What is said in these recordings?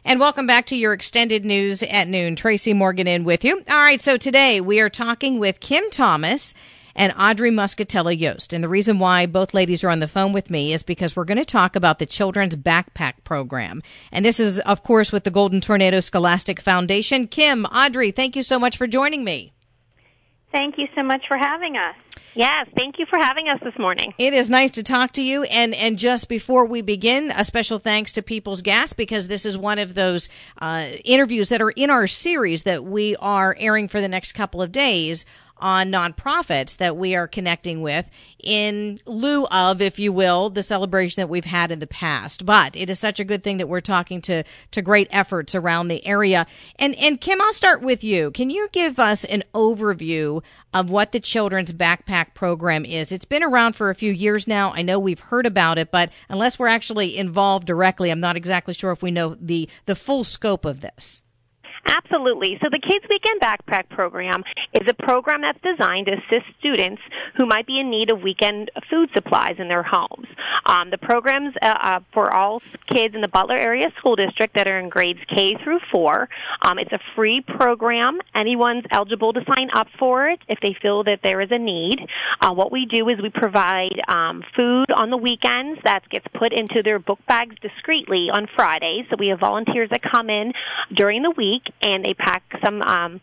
And welcome back to your extended news at noon. Tracy Morgan in with you. All right, so today we are talking with Kim Thomas and Audrey Muscatella-Yost. And the reason why both ladies are on the phone with me is because we're going to talk about the Children's Backpack Program. And this is, of course, with the Golden Tornado Scholastic Foundation. Kim, Audrey, thank you so much for joining me. Thank you so much for having us. Yes, thank you for having us this morning. It is nice to talk to you. And just before we begin, a special thanks to People's Gas, because this is one of those interviews that are in our series that we are airing for the next couple of days on nonprofits that we are connecting with in lieu of, if you will, the celebration that we've had in the past. But it is such a good thing that we're talking to great efforts around the area. And Kim, I'll start with you. Can you give us an overview of what the Children's Backpack Program is? It's been around for a few years now. I know we've heard about it, but unless we're actually involved directly, I'm not exactly sure if we know the full scope of this. Absolutely. So the Kids Weekend Backpack Program is a program that's designed to assist students who might be in need of weekend food supplies in their homes. The program's for all kids in the Butler Area School District that are in grades K through 4. It's a free program. Anyone's eligible to sign up for it if they feel that there is a need. What we do is we provide food on the weekends that gets put into their book bags discreetly on Fridays. So we have volunteers that come in during the week, and they pack some,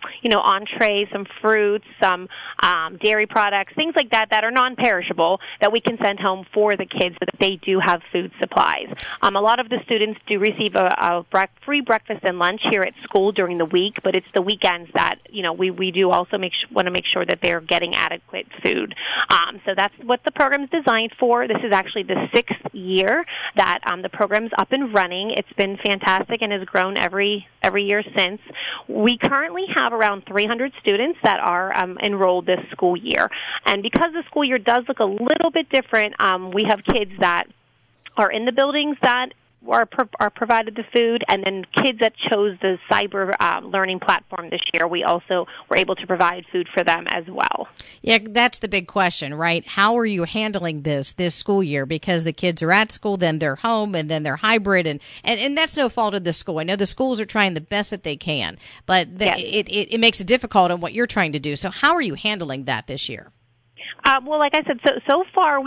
entrees, some fruits, some dairy products, things like that that are non-perishable that we can send home for the kids so that they do have food supplies. A lot of the students do receive a free breakfast and lunch here at school during the week, but it's the weekends that, we do also want to make sure that they're getting adequate food. So that's what the program's designed for. This is actually the 6th year that the program's up and running. It's been fantastic and has grown every year since. We currently have around 300 students that are enrolled this school year. And because the school year does look a little bit different, we have kids that are in the buildings that are provided the food, and then kids that chose the cyber learning platform this year, we also were able to provide food for them as well. Yeah, that's the big question, right? How are you handling this school year? Because the kids are at school, then they're home, and then they're hybrid, and that's no fault of the school. I know the schools are trying the best that they can, but yes, it makes it difficult on what you're trying to do. So how are you handling that this year? Well, like I said, so far,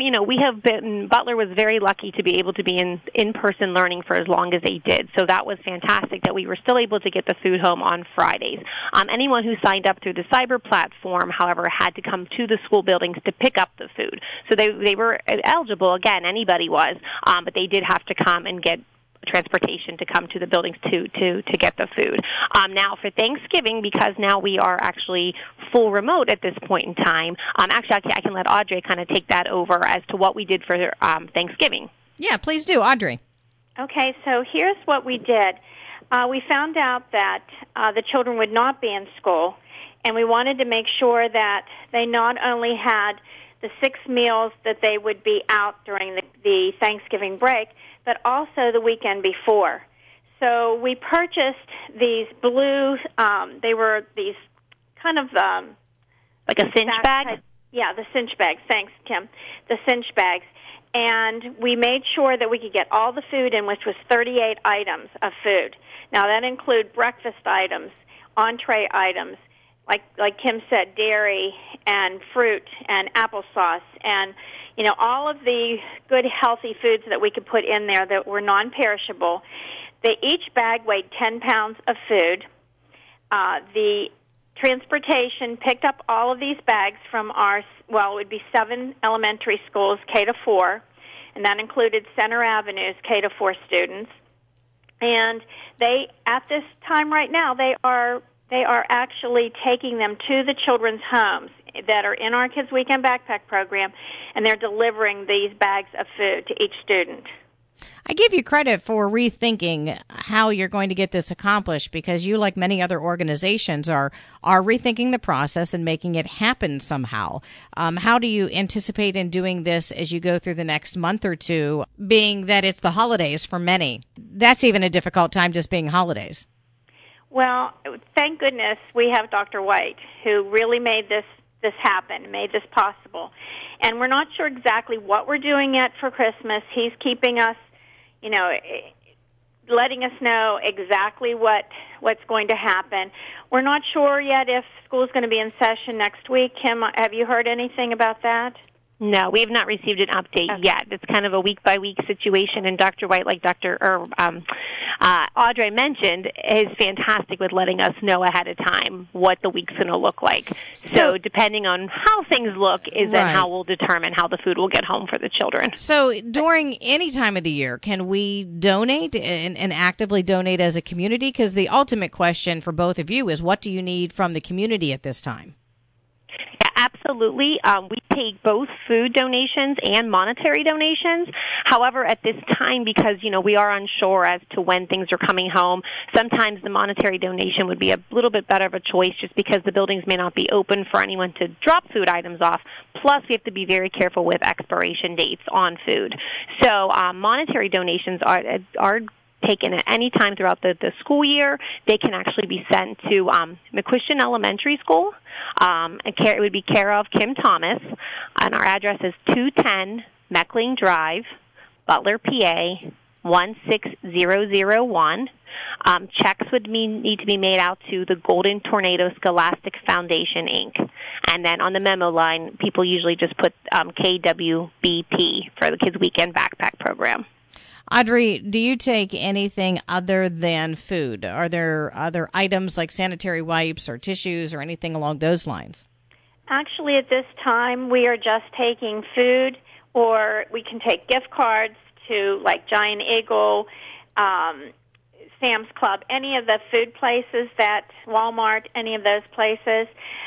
Butler was very lucky to be able to be in-person learning for as long as they did. So that was fantastic that we were still able to get the food home on Fridays. Anyone who signed up through the cyber platform, however, had to come to the school buildings to pick up the food. So they were eligible, again, anybody was, but they did have to come and get transportation to come to the buildings to get the food. Now for Thanksgiving, because now we are actually full remote at this point in time, actually I can let Audrey kind of take that over as to what we did for Thanksgiving. Yeah, please do, Audrey. Okay, so here's what we did. We found out that the children would not be in school, and we wanted to make sure that they not only had the 6 meals that they would be out during the Thanksgiving break, but also the weekend before. So we purchased these blue, they were these kind of... like a cinch bag? Yeah, the cinch bags. Thanks, Kim. The cinch bags. And we made sure that we could get all the food in, which was 38 items of food. Now, that include breakfast items, entree items, like Kim said, dairy and fruit and applesauce and, all of the good, healthy foods that we could put in there that were non-perishable. Each bag weighed 10 pounds of food. The transportation picked up all of these bags from it would be 7 elementary schools, K to 4, and that included Center Avenue's K to 4 students. And they, at this time right now, they are actually taking them to the children's homes that are in our Kids Weekend Backpack Program, and they're delivering these bags of food to each student. I give you credit for rethinking how you're going to get this accomplished, because you, like many other organizations, are rethinking the process and making it happen somehow. How do you anticipate in doing this as you go through the next month or two, being that it's the holidays for many? That's even a difficult time, just being holidays. Well, thank goodness we have Dr. White, who really made this happen, made this possible. And we're not sure exactly what we're doing yet for Christmas. He's keeping us, letting us know exactly what's going to happen. We're not sure yet if school's going to be in session next week. Kim, have you heard anything about that? No, we have not received an update yet. It's kind of a week-by-week situation, and Dr. White, like Audrey mentioned, is fantastic with letting us know ahead of time what the week's going to look like. So depending on how things look is then how we'll determine how the food will get home for the children. So during any time of the year, can we donate and actively donate as a community? Because the ultimate question for both of you is, what do you need from the community at this time? Absolutely. We take both food donations and monetary donations. However, at this time, because, we are unsure as to when things are coming home, sometimes the monetary donation would be a little bit better of a choice just because the buildings may not be open for anyone to drop food items off. Plus, we have to be very careful with expiration dates on food. So monetary donations are taken at any time throughout the school year. They can actually be sent to McQuistion Elementary School. It would be care of Kim Thomas, and our address is 210 Meckling Drive, Butler, PA, 16001. Checks would need to be made out to the Golden Tornado Scholastic Foundation, Inc. And then on the memo line, people usually just put KWBP for the Kids Weekend Backpack Program. Audrey, do you take anything other than food? Are there other items like sanitary wipes or tissues or anything along those lines? Actually, at this time, we are just taking food, or we can take gift cards to like Giant Eagle, Sam's Club, any of the food places Walmart, any of those places.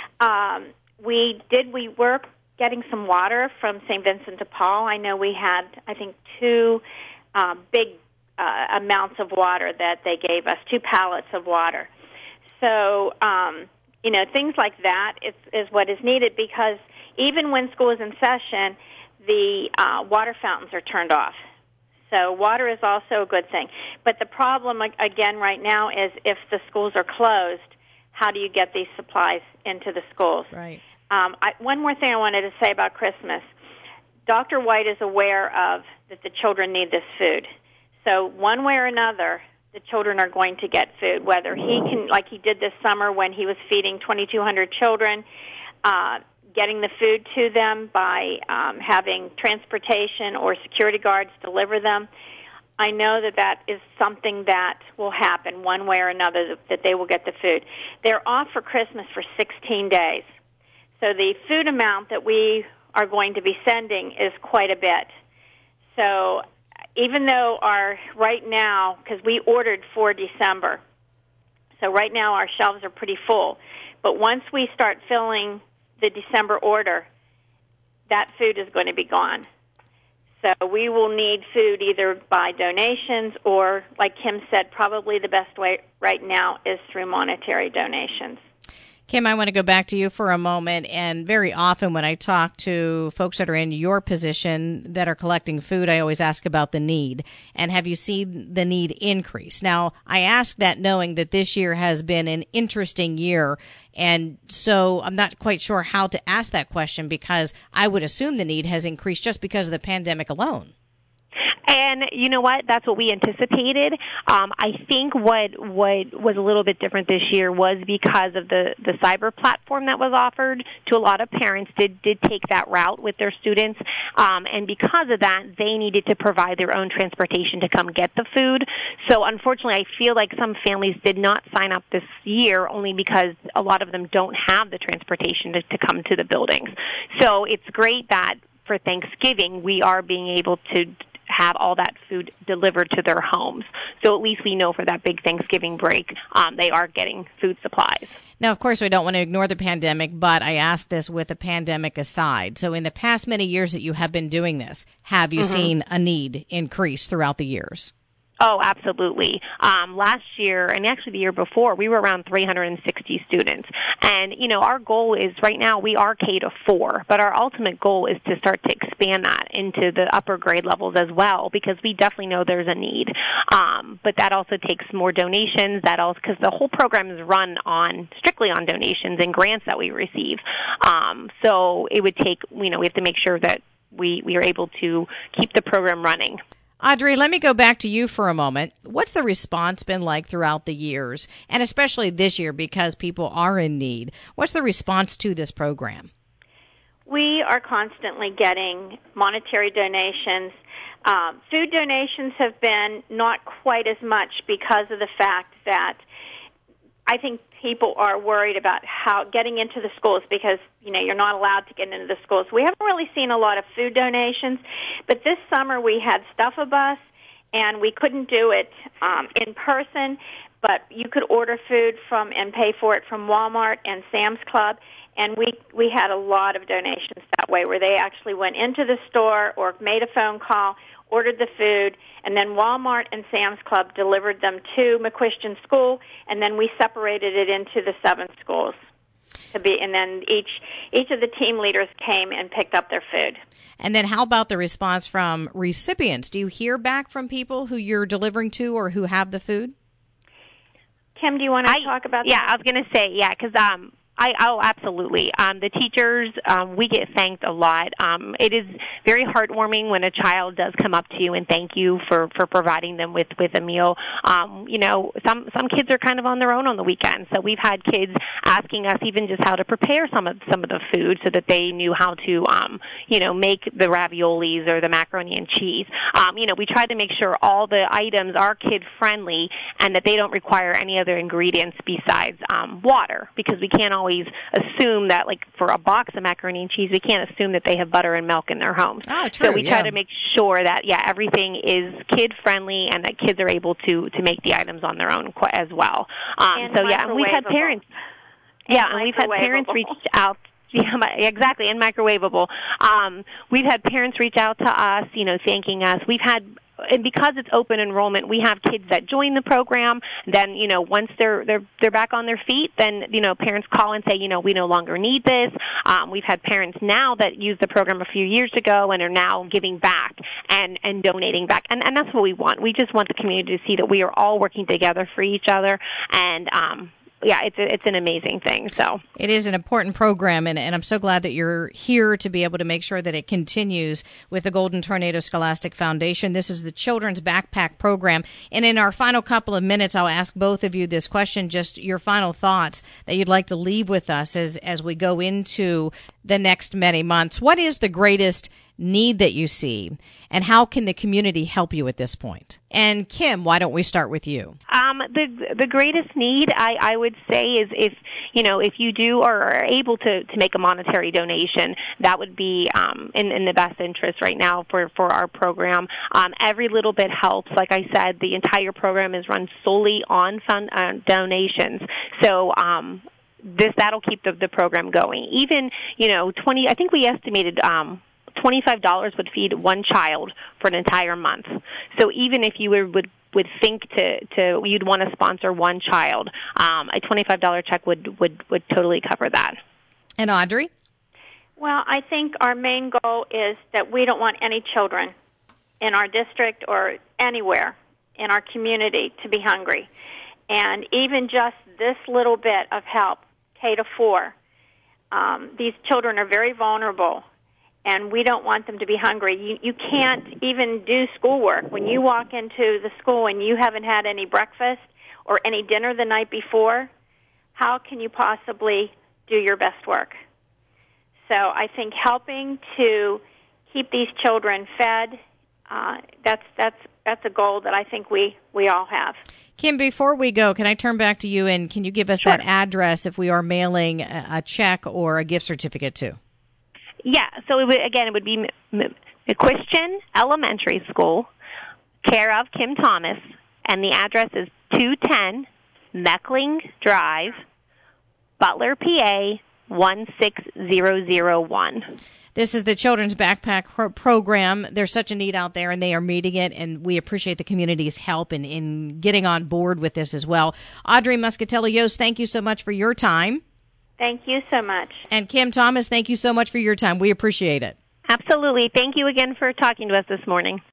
We were getting some water from St. Vincent de Paul. I know we had, I think, 2 big amounts of water that they gave us, 2 pallets of water. So, things like that is what is needed, because even when school is in session, the water fountains are turned off. So water is also a good thing. But the problem, again, right now is if the schools are closed, how do you get these supplies into the schools? Right. One more thing I wanted to say about Christmas. Dr. White is aware of that the children need this food. So one way or another, the children are going to get food, whether he can, like he did this summer when he was feeding 2,200 children, getting the food to them by having transportation or security guards deliver them. I know that is something that will happen one way or another, that they will get the food. They're off for Christmas for 16 days. So the food amount that we are going to be sending is quite a bit. So even though right now, because we ordered for December, so right now our shelves are pretty full. But once we start filling the December order, that food is going to be gone. So we will need food either by donations or, like Kim said, probably the best way right now is through monetary donations. Kim, I want to go back to you for a moment. And very often when I talk to folks that are in your position that are collecting food, I always ask about the need. And have you seen the need increase? Now, I ask that knowing that this year has been an interesting year. And so I'm not quite sure how to ask that question, because I would assume the need has increased just because of the pandemic alone. And you know what? That's what we anticipated. I think what was a little bit different this year was because of the cyber platform that was offered to a lot of parents did take that route with their students. And because of that, they needed to provide their own transportation to come get the food. So unfortunately, I feel like some families did not sign up this year only because a lot of them don't have the transportation to come to the buildings. So it's great that for Thanksgiving, we are being able to have all that food delivered to their homes. So at least we know for that big Thanksgiving break, they are getting food supplies. Now, of course, we don't want to ignore the pandemic, but I ask this with the pandemic aside. So in the past many years that you have been doing this, have you seen a need increase throughout the years? Oh, absolutely. Last year, and actually the year before, we were around 360 students. And, our goal is right now we are K-4, but our ultimate goal is to start to expand that into the upper grade levels as well, because we definitely know there's a need. But that also takes more donations, because the whole program is run strictly on donations and grants that we receive. So it would take, we have to make sure that we are able to keep the program running. Audrey, let me go back to you for a moment. What's the response been like throughout the years, and especially this year because people are in need? What's the response to this program? We are constantly getting monetary donations. Food donations have been not quite as much because of the fact that I think people are worried about how getting into the schools because, you're not allowed to get into the schools. We haven't really seen a lot of food donations, but this summer we had Stuff-A-Bus, and we couldn't do it in person, but you could order food from and pay for it from Walmart and Sam's Club, and we had a lot of donations that way where they actually went into the store or made a phone call, ordered the food, and then Walmart and Sam's Club delivered them to McQuestion School, and then we separated it into the 7 schools. And then each of the team leaders came and picked up their food. And then how about the response from recipients? Do you hear back from people who you're delivering to or who have the food? Kim, do you want to talk about that? Yeah, I was going to say, because absolutely. The teachers, we get thanked a lot. It is very heartwarming when a child does come up to you and thank you for providing them with a meal. Some kids are kind of on their own on the weekend, so we've had kids asking us even just how to prepare some of the food so that they knew how to, make the raviolis or the macaroni and cheese. We try to make sure all the items are kid-friendly and that they don't require any other ingredients besides water, because we can't always assume that, like for a box of macaroni and cheese, we can't assume that they have butter and milk in their homes. Oh, true. So we try to make sure that, everything is kid-friendly and that kids are able to make the items on their own as well. And we've had parents. And we've had parents reach out. Yeah, exactly, and microwavable. We've had parents reach out to us, thanking us. And because it's open enrollment, we have kids that join the program. Then, once they're back on their feet, then, parents call and say, we no longer need this. We've had parents now that used the program a few years ago and are now giving back and donating back. And that's what we want. We just want the community to see that we are all working together for each other. And, it's an amazing thing. So it is an important program, and I'm so glad that you're here to be able to make sure that it continues with the Golden Tornado Scholastic Foundation. This is the Children's Backpack Program, and in our final couple of minutes, I'll ask both of you this question, just your final thoughts that you'd like to leave with us as we go into the next many months. What is the greatest need that you see, and how can the community help you at this point? And Kim, why don't we start with you? The greatest need, I would say, is if you do or are able to make a monetary donation, that would be in the best interest right now for our program. Every little bit helps. Like I said, the entire program is run solely on donations. So that'll keep the program going. Even 20. I think we estimated. $25 would feed one child for an entire month. So even if you would think you'd want to sponsor one child, a $25 check would totally cover that. And Audrey? Well, I think our main goal is that we don't want any children in our district or anywhere in our community to be hungry. And even just this little bit of help, K to 4, these children are very vulnerable. And we don't want them to be hungry. You can't even do schoolwork. When you walk into the school and you haven't had any breakfast or any dinner the night before, how can you possibly do your best work? So I think helping to keep these children fed, that's a goal that I think we all have. Kim, before we go, can I turn back to you, and can you give us that address if we are mailing a check or a gift certificate to? Yeah, so it would be McQuestion Elementary School, care of Kim Thomas, and the address is 210 Meckling Drive, Butler, PA 16001. This is the Children's Backpack Program. There's such a need out there, and they are meeting it, and we appreciate the community's help in getting on board with this as well. Audrey Muscatelli-Yost, thank you so much for your time. Thank you so much. And Kim Thomas, thank you so much for your time. We appreciate it. Absolutely. Thank you again for talking to us this morning.